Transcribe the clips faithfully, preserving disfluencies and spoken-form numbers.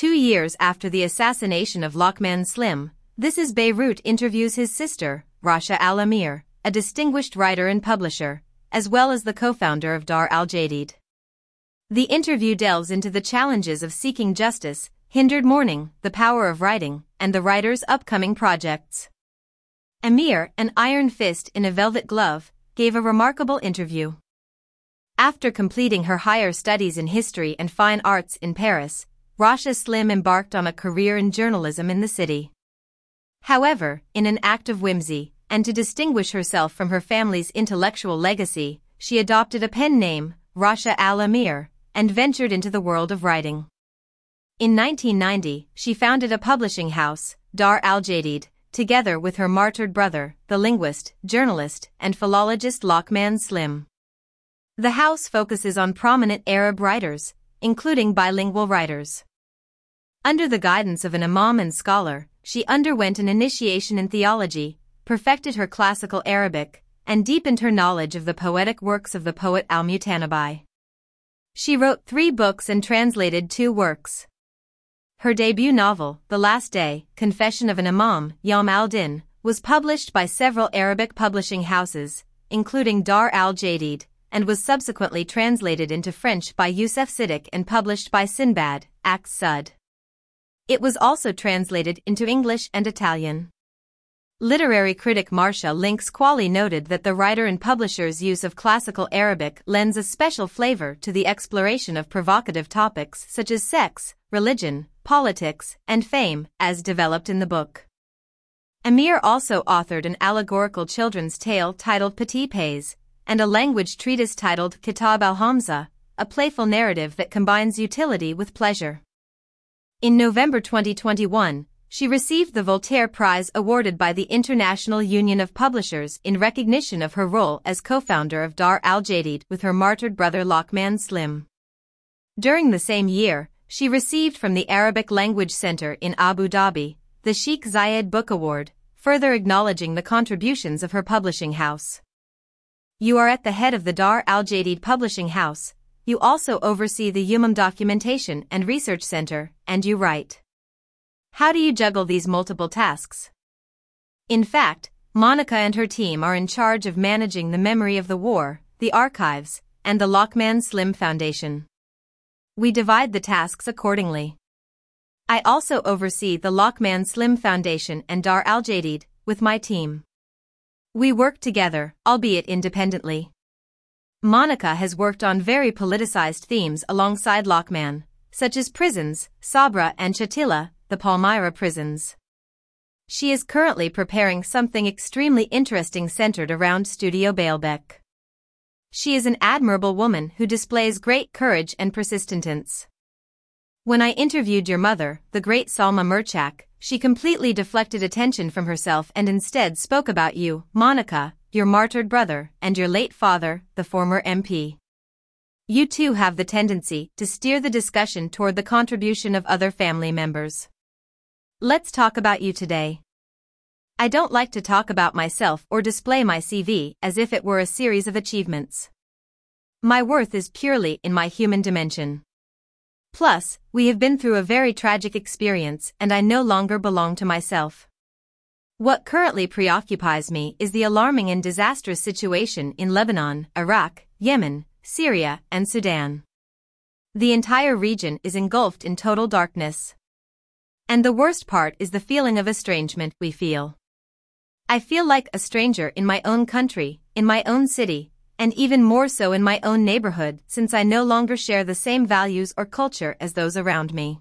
Two years after the assassination of Loqman Slim, This is Beirut interviews his sister, Rasha Al Amir, a distinguished writer and publisher, as well as the co-founder of Dar al-Jadid. The interview delves into the challenges of seeking justice, hindered mourning, the power of writing, and the writer's upcoming projects. Amir, an iron fist in a velvet glove, gave a remarkable interview. After completing her higher studies in history and fine arts in Paris, Rasha Slim embarked on a career in journalism in the city. However, in an act of whimsy, and to distinguish herself from her family's intellectual legacy, she adopted a pen name, Rasha Al Amir, and ventured into the world of writing. In nineteen ninety, she founded a publishing house, Dar al-Jadid, together with her martyred brother, the linguist, journalist, and philologist Loqman Slim. The house focuses on prominent Arab writers, including bilingual writers. Under the guidance of an imam and scholar, she underwent an initiation in theology, perfected her classical Arabic, and deepened her knowledge of the poetic works of the poet al-Mutanabi. She wrote three books and translated two works. Her debut novel, The Last Day, Confession of an Imam, Yawm al-Din, was published by several Arabic publishing houses, including Dar al-Jadid, and was subsequently translated into French by Youssef Siddiq and published by Sinbad, Aqd Sud. It was also translated into English and Italian. Literary critic Marcia Lynx Qualley noted that the writer and publisher's use of classical Arabic lends a special flavor to the exploration of provocative topics such as sex, religion, politics, and fame, as developed in the book. Amir also authored an allegorical children's tale titled Petit Pays, and a language treatise titled Kitab al-Hamza, a playful narrative that combines utility with pleasure. In November twenty twenty-one, she received the Voltaire Prize awarded by the International Union of Publishers in recognition of her role as co-founder of Dar al-Jadid with her martyred brother Loqman Slim. During the same year, she received from the Arabic Language Center in Abu Dhabi the Sheikh Zayed Book Award, further acknowledging the contributions of her publishing house. You are at the head of the Dar al-Jadid publishing house. You also oversee the Yumam Documentation and Research Center, and you write. How do you juggle these multiple tasks? In fact, Monica and her team are in charge of managing the memory of the war, the archives, and the Loqman Slim Foundation. We divide the tasks accordingly. I also oversee the Loqman Slim Foundation and Dar al-Jadid, with my team. We work together, albeit independently. Monica has worked on very politicized themes alongside Loqman, such as prisons, Sabra and Shatila, the Palmyra prisons. She is currently preparing something extremely interesting centered around Studio Baalbek. She is an admirable woman who displays great courage and persistence. When I interviewed your mother, the great Salma Murchak, she completely deflected attention from herself and instead spoke about you, Monica, your martyred brother, and your late father, the former M P. You too have the tendency to steer the discussion toward the contribution of other family members. Let's talk about you today. I don't like to talk about myself or display my C V as if it were a series of achievements. My worth is purely in my human dimension. Plus, we have been through a very tragic experience and I no longer belong to myself. What currently preoccupies me is the alarming and disastrous situation in Lebanon, Iraq, Yemen, Syria, and Sudan. The entire region is engulfed in total darkness. And the worst part is the feeling of estrangement we feel. I feel like a stranger in my own country, in my own city, and even more so in my own neighborhood since I no longer share the same values or culture as those around me.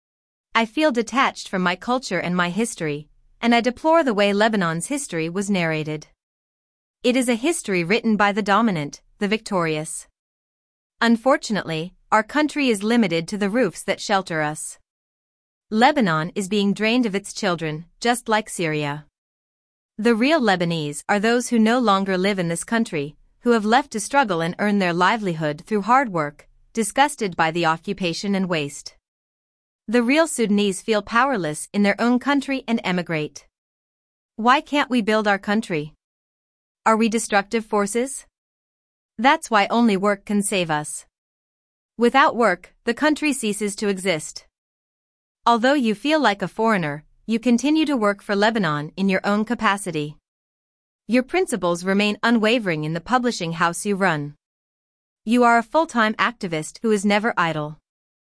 I feel detached from my culture and my history, and I deplore the way Lebanon's history was narrated. It is a history written by the dominant, the victorious. Unfortunately, our country is limited to the roofs that shelter us. Lebanon is being drained of its children, just like Syria. The real Lebanese are those who no longer live in this country, who have left to struggle and earn their livelihood through hard work, disgusted by the occupation and waste. The real Sudanese feel powerless in their own country and emigrate. Why can't we build our country? Are we destructive forces? That's why only work can save us. Without work, the country ceases to exist. Although you feel like a foreigner, you continue to work for Lebanon in your own capacity. Your principles remain unwavering in the publishing house you run. You are a full-time activist who is never idle.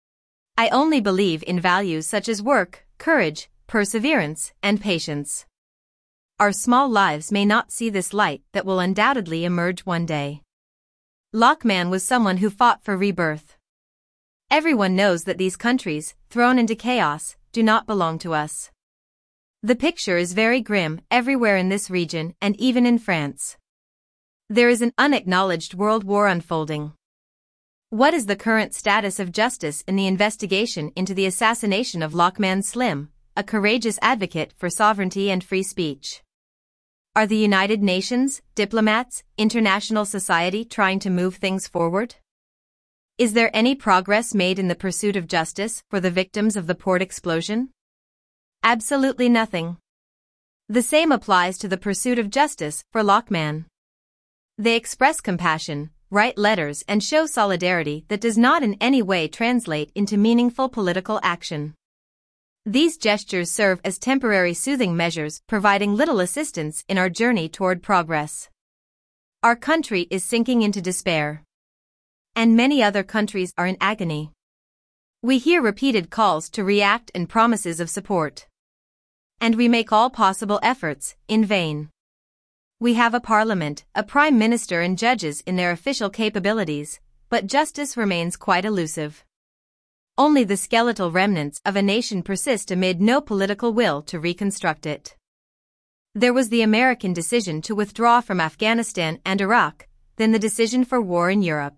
I only believe in values such as work, courage, perseverance, and patience. Our small lives may not see this light that will undoubtedly emerge one day. Lockman was someone who fought for rebirth. Everyone knows that these countries, thrown into chaos, do not belong to us. The picture is very grim everywhere in this region and even in France. There is an unacknowledged world war unfolding. What is the current status of justice in the investigation into the assassination of Lockman Slim, a courageous advocate for sovereignty and free speech? Are the United Nations, diplomats, international society trying to move things forward? Is there any progress made in the pursuit of justice for the victims of the port explosion? Absolutely nothing. The same applies to the pursuit of justice for Lockman. They express compassion, write letters and show solidarity that does not in any way translate into meaningful political action. These gestures serve as temporary soothing measures, providing little assistance in our journey toward progress. Our country is sinking into despair. And many other countries are in agony. We hear repeated calls to react and promises of support. And we make all possible efforts, in vain. We have a parliament, a prime minister and judges in their official capabilities, but justice remains quite elusive. Only the skeletal remnants of a nation persist amid no political will to reconstruct it. There was the American decision to withdraw from Afghanistan and Iraq, then the decision for war in Europe.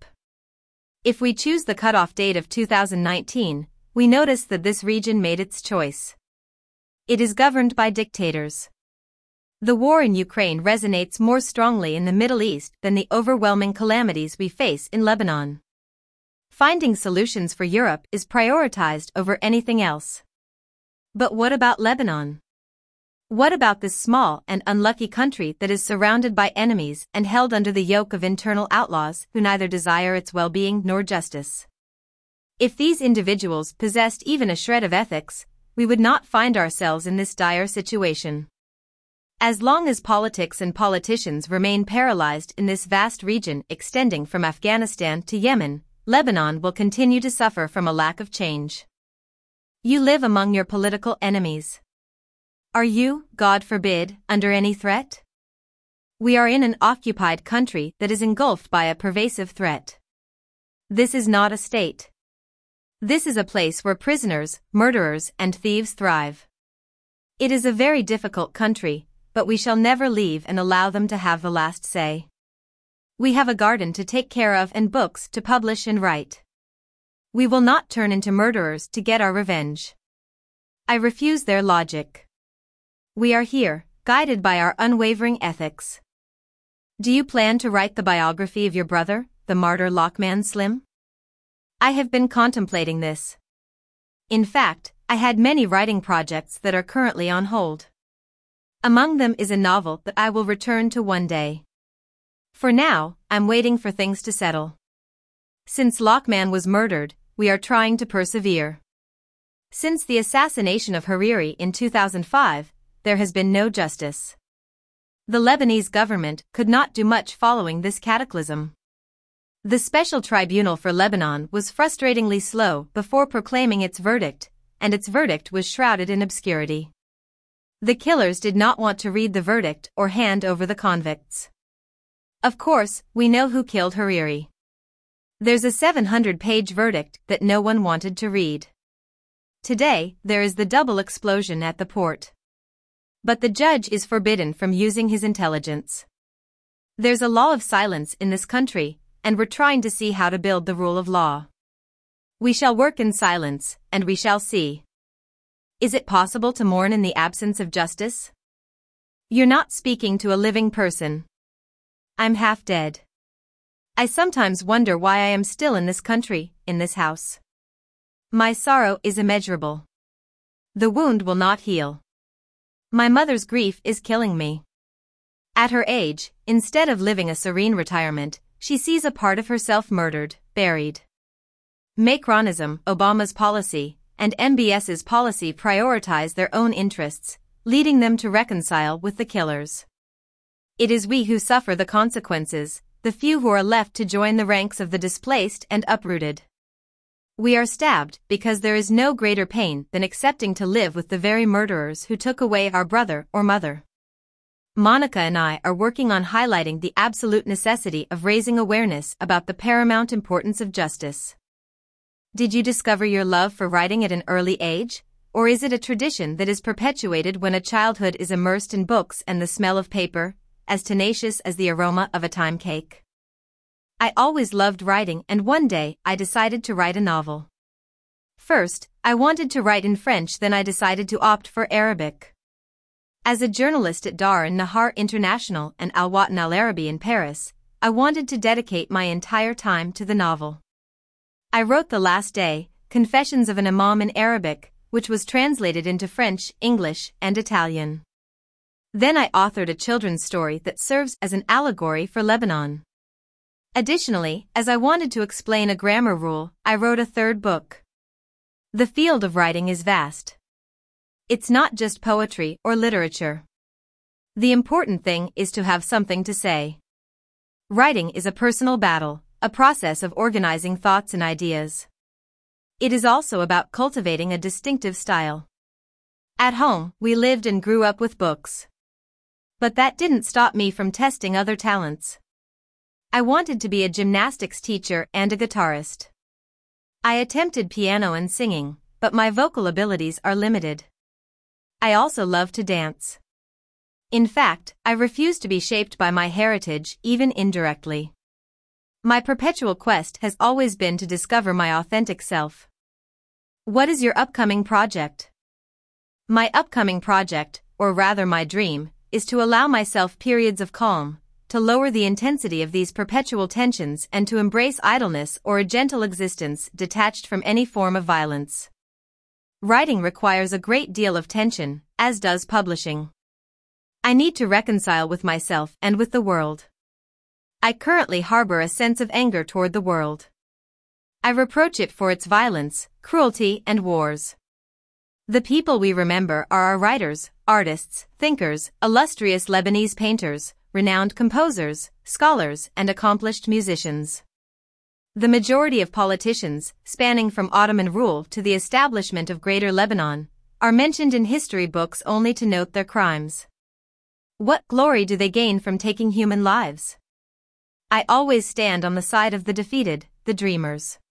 If we choose the cutoff date of two thousand nineteen, we notice that this region made its choice. It is governed by dictators. The war in Ukraine resonates more strongly in the Middle East than the overwhelming calamities we face in Lebanon. Finding solutions for Europe is prioritized over anything else. But what about Lebanon? What about this small and unlucky country that is surrounded by enemies and held under the yoke of internal outlaws who neither desire its well-being nor justice? If these individuals possessed even a shred of ethics, we would not find ourselves in this dire situation. As long as politics and politicians remain paralyzed in this vast region extending from Afghanistan to Yemen, Lebanon will continue to suffer from a lack of change. You live among your political enemies. Are you, God forbid, under any threat? We are in an occupied country that is engulfed by a pervasive threat. This is not a state. This is a place where prisoners, murderers, and thieves thrive. It is a very difficult country, but we shall never leave and allow them to have the last say. We have a garden to take care of and books to publish and write. We will not turn into murderers to get our revenge. I refuse their logic. We are here, guided by our unwavering ethics. Do you plan to write the biography of your brother, the martyr Lockman Slim? I have been contemplating this. In fact, I had many writing projects that are currently on hold. Among them is a novel that I will return to one day. For now, I'm waiting for things to settle. Since Lockman was murdered, we are trying to persevere. Since the assassination of Hariri in two thousand five, there has been no justice. The Lebanese government could not do much following this cataclysm. The Special Tribunal for Lebanon was frustratingly slow before proclaiming its verdict, and its verdict was shrouded in obscurity. The killers did not want to read the verdict or hand over the convicts. Of course, we know who killed Hariri. There's a seven hundred page verdict that no one wanted to read. Today, there is the double explosion at the port. But the judge is forbidden from using his intelligence. There's a law of silence in this country, and we're trying to see how to build the rule of law. We shall work in silence, and we shall see. Is it possible to mourn in the absence of justice? You're not speaking to a living person. I'm half dead. I sometimes wonder why I am still in this country, in this house. My sorrow is immeasurable. The wound will not heal. My mother's grief is killing me. At her age, instead of living a serene retirement, she sees a part of herself murdered, buried. Macronism, Obama's policy, and MBS's policy prioritize their own interests, leading them to reconcile with the killers. It is we who suffer the consequences, the few who are left to join the ranks of the displaced and uprooted. We are stabbed because there is no greater pain than accepting to live with the very murderers who took away our brother or mother. Monica and I are working on highlighting the absolute necessity of raising awareness about the paramount importance of justice. Did you discover your love for writing at an early age, or is it a tradition that is perpetuated when a childhood is immersed in books and the smell of paper, as tenacious as the aroma of a time cake? I always loved writing, and one day I decided to write a novel. First, I wanted to write in French, then I decided to opt for Arabic. As a journalist at Dar and Nahar International and Al Watan Al Arabi in Paris, I wanted to dedicate my entire time to the novel. I wrote The Last Day, Confessions of an Imam in Arabic, which was translated into French, English, and Italian. Then I authored a children's story that serves as an allegory for Lebanon. Additionally, as I wanted to explain a grammar rule, I wrote a third book. The field of writing is vast. It's not just poetry or literature. The important thing is to have something to say. Writing is a personal battle, a process of organizing thoughts and ideas. It is also about cultivating a distinctive style. At home, we lived and grew up with books. But that didn't stop me from testing other talents. I wanted to be a gymnastics teacher and a guitarist. I attempted piano and singing, but my vocal abilities are limited. I also love to dance. In fact, I refuse to be shaped by my heritage, even indirectly. My perpetual quest has always been to discover my authentic self. What is your upcoming project? My upcoming project, or rather my dream, is to allow myself periods of calm, to lower the intensity of these perpetual tensions and to embrace idleness or a gentle existence detached from any form of violence. Writing requires a great deal of tension, as does publishing. I need to reconcile with myself and with the world. I currently harbor a sense of anger toward the world. I reproach it for its violence, cruelty, and wars. The people we remember are our writers, artists, thinkers, illustrious Lebanese painters, renowned composers, scholars, and accomplished musicians. The majority of politicians, spanning from Ottoman rule to the establishment of Greater Lebanon, are mentioned in history books only to note their crimes. What glory do they gain from taking human lives? I always stand on the side of the defeated, the dreamers.